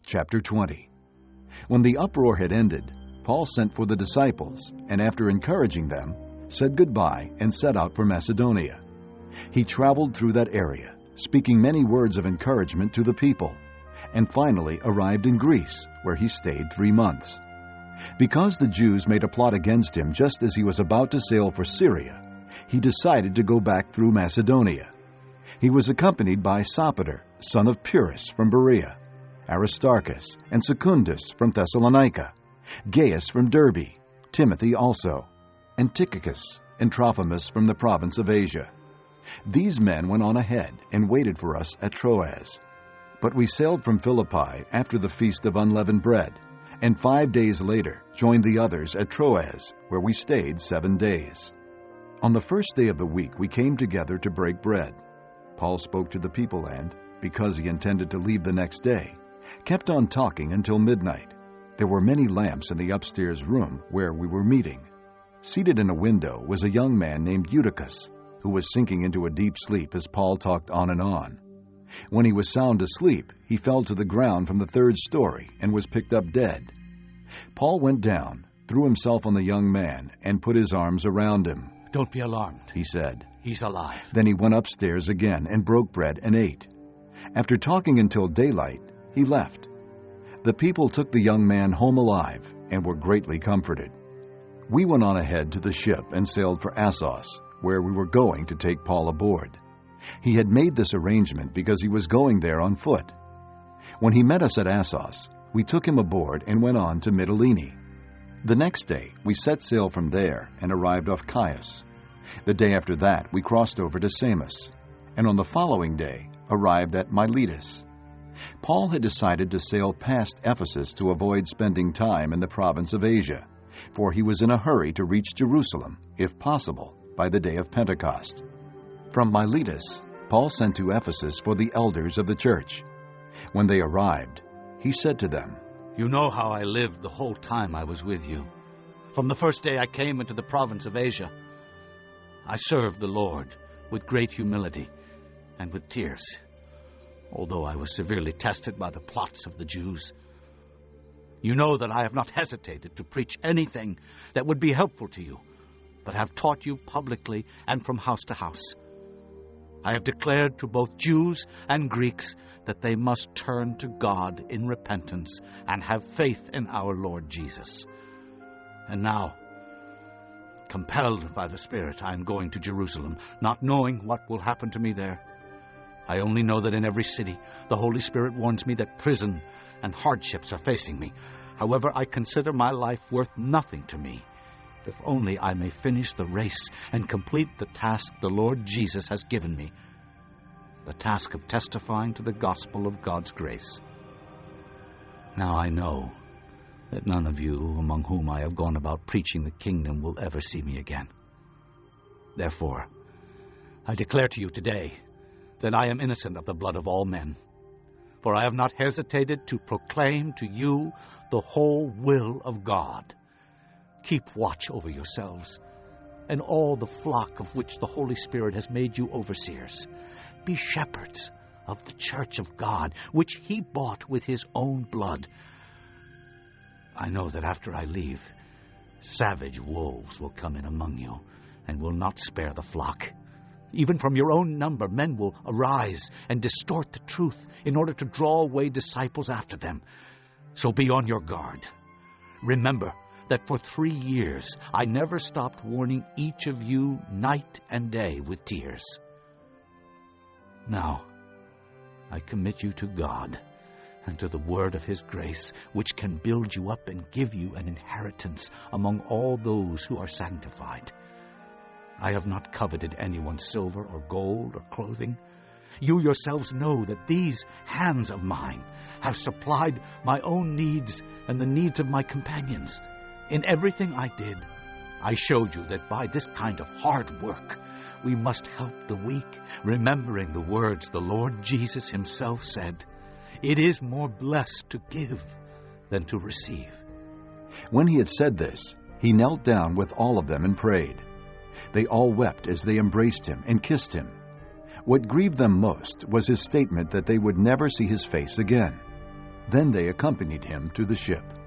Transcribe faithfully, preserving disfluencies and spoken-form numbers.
Chapter twenty. When the uproar had ended, Paul sent for the disciples, and after encouraging them, said goodbye and set out for Macedonia. He traveled through that area, speaking many words of encouragement to the people, and finally arrived in Greece, where he stayed three months. Because the Jews made a plot against him just as he was about to sail for Syria, he decided to go back through Macedonia. He was accompanied by Sopater, son of Pyrrhus from Berea, Aristarchus and Secundus from Thessalonica, Gaius from Derbe, Timothy also, and Tychicus and Trophimus from the province of Asia. These men went on ahead and waited for us at Troas. But we sailed from Philippi after the Feast of Unleavened Bread, and five days later joined the others at Troas, where we stayed seven days. On the first day of the week we came together to break bread. Paul spoke to the people and, because he intended to leave the next day, kept on talking until midnight. There were many lamps in the upstairs room where we were meeting. Seated in a window was a young man named Eutychus, who was sinking into a deep sleep as Paul talked on and on. When he was sound asleep, he fell to the ground from the third story and was picked up dead. Paul went down, threw himself on the young man, and put his arms around him. "Don't be alarmed," he said. "He's alive." Then he went upstairs again and broke bread and ate. After talking until daylight, he left. The people took the young man home alive and were greatly comforted. We went on ahead to the ship and sailed for Assos, where we were going to take Paul aboard. He had made this arrangement because he was going there on foot. When he met us at Assos, we took him aboard and went on to Mytilene. The next day, we set sail from there and arrived off Chios. The day after that, we crossed over to Samos, and on the following day, arrived at Miletus. Paul had decided to sail past Ephesus to avoid spending time in the province of Asia, for he was in a hurry to reach Jerusalem, if possible, by the day of Pentecost. From Miletus, Paul sent to Ephesus for the elders of the church. When they arrived, he said to them, "You know how I lived the whole time I was with you. From the first day I came into the province of Asia, I served the Lord with great humility and with tears, although I was severely tested by the plots of the Jews. You know that I have not hesitated to preach anything that would be helpful to you, but have taught you publicly and from house to house. I have declared to both Jews and Greeks that they must turn to God in repentance and have faith in our Lord Jesus. And now, compelled by the Spirit, I am going to Jerusalem, not knowing what will happen to me there. I only know that in every city the Holy Spirit warns me that prison and hardships are facing me. However, I consider my life worth nothing to me, if only I may finish the race and complete the task the Lord Jesus has given me, the task of testifying to the gospel of God's grace. Now I know that none of you among whom I have gone about preaching the kingdom will ever see me again. Therefore, I declare to you today that I am innocent of the blood of all men, for I have not hesitated to proclaim to you the whole will of God. Keep watch over yourselves and all the flock of which the Holy Spirit has made you overseers. Be shepherds of the church of God, which he bought with his own blood. I know that after I leave, savage wolves will come in among you and will not spare the flock. Even from your own number, men will arise and distort the truth in order to draw away disciples after them. So be on your guard. Remember that for three years I never stopped warning each of you night and day with tears. Now, I commit you to God and to the word of his grace, which can build you up and give you an inheritance among all those who are sanctified. I have not coveted anyone's silver or gold or clothing. You yourselves know that these hands of mine have supplied my own needs and the needs of my companions. In everything I did, I showed you that by this kind of hard work, we must help the weak, remembering the words the Lord Jesus himself said, "It is more blessed to give than to receive." When he had said this, he knelt down with all of them and prayed. They all wept as they embraced him and kissed him. What grieved them most was his statement that they would never see his face again. Then they accompanied him to the ship.